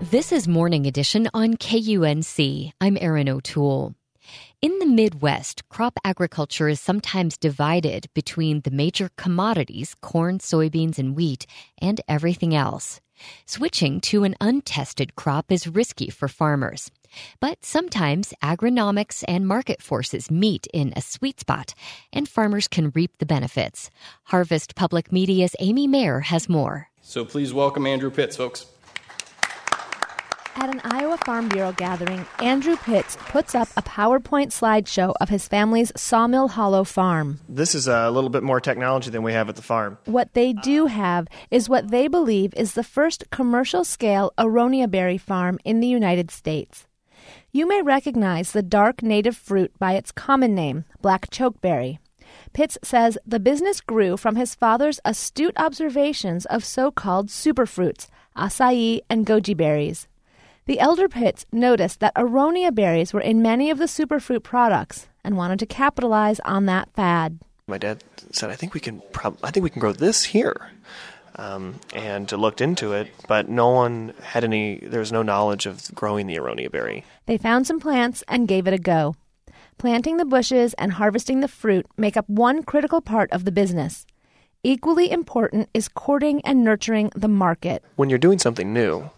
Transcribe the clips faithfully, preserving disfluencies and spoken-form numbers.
This is Morning Edition on K U N C. I'm Erin O'Toole. In the Midwest, crop agriculture is sometimes divided between the major commodities, corn, soybeans, and wheat, and everything else. Switching to an untested crop is risky for farmers. But sometimes agronomics and market forces meet in a sweet spot, and farmers can reap the benefits. Harvest Public Media's Amy Mayer has more. So please welcome Andrew Pitts, folks. At an Iowa Farm Bureau gathering, Andrew Pitts puts up a PowerPoint slideshow of his family's Sawmill Hollow farm. This is a little bit more technology than we have at the farm. What they do have is what they believe is the first commercial-scale aronia berry farm in the United States. You may recognize the dark native fruit by its common name, black chokeberry. Pitts says the business grew from his father's astute observations of so-called superfruits, acai and goji berries. The elder Pitts noticed that aronia berries were in many of the superfruit products and wanted to capitalize on that fad. My dad said, "I think we can. Prob- I think we can grow this here," um, and looked into it, but no one had any. There was no knowledge of growing the aronia berry. They found some plants and gave it a go. Planting the bushes and harvesting the fruit make up one critical part of the business. Equally important is courting and nurturing the market. When you're doing something new,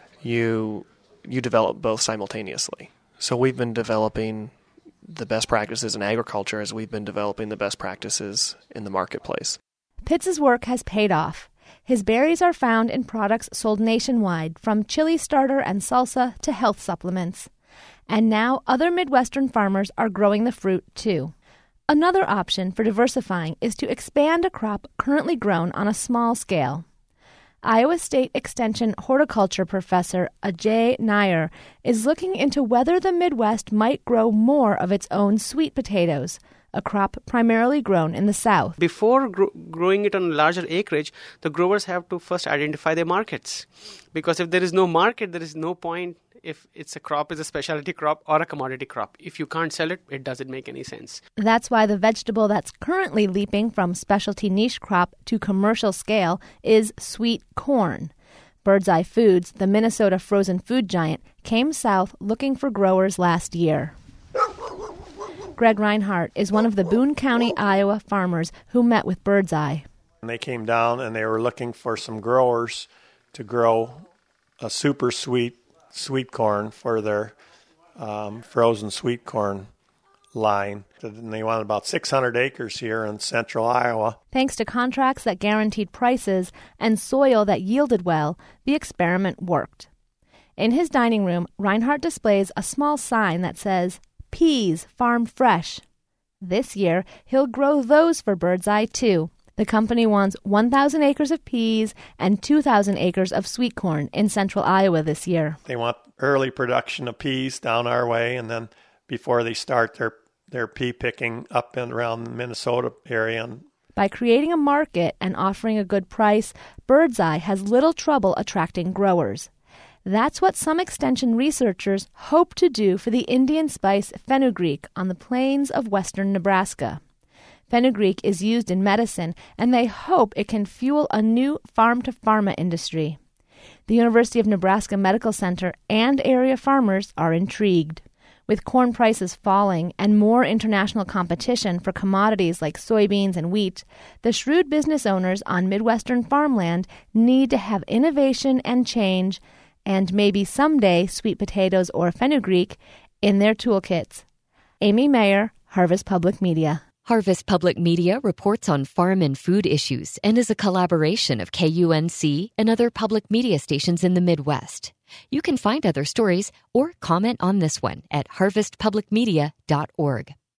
you you develop both simultaneously. So we've been developing the best practices in agriculture as we've been developing the best practices in the marketplace. Pitts' work has paid off. His berries are found in products sold nationwide, from chili starter and salsa to health supplements. And now other Midwestern farmers are growing the fruit too. Another option for diversifying is to expand a crop currently grown on a small scale. Iowa State Extension horticulture professor Ajay Nair is looking into whether the Midwest might grow more of its own sweet potatoes, a crop primarily grown in the South. Before gro- growing it on larger acreage, the growers have to first identify their markets. Because if there is no market, there is no point if it's a crop is a specialty crop or a commodity crop. If you can't sell it, it doesn't make any sense. That's why the vegetable that's currently leaping from specialty niche crop to commercial scale is sweet corn. Birdseye Foods, the Minnesota frozen food giant, came south looking for growers last year. Greg Reinhardt is one of the Boone County, Iowa farmers who met with Birdseye. They came down and they were looking for some growers to grow a super sweet sweet corn for their um, frozen sweet corn line. And they wanted about six hundred acres here in central Iowa. Thanks to contracts that guaranteed prices and soil that yielded well, the experiment worked. In his dining room, Reinhardt displays a small sign that says, "Peas Farm Fresh." This year, he'll grow those for Birdseye, too. The company wants one thousand acres of peas and two thousand acres of sweet corn in central Iowa this year. They want early production of peas down our way, and then before they start their, their pea picking up and around the Minnesota area. By creating a market and offering a good price, Birdseye has little trouble attracting growers. That's what some extension researchers hope to do for the Indian spice fenugreek on the plains of western Nebraska. Fenugreek is used in medicine, and they hope it can fuel a new farm-to-pharma industry. The University of Nebraska Medical Center and area farmers are intrigued. With corn prices falling and more international competition for commodities like soybeans and wheat, the shrewd business owners on Midwestern farmland need to have innovation and change, and maybe someday sweet potatoes or fenugreek, in their toolkits. Amy Mayer, Harvest Public Media. Harvest Public Media reports on farm and food issues and is a collaboration of K U N C and other public media stations in the Midwest. You can find other stories or comment on this one at harvest public media dot org.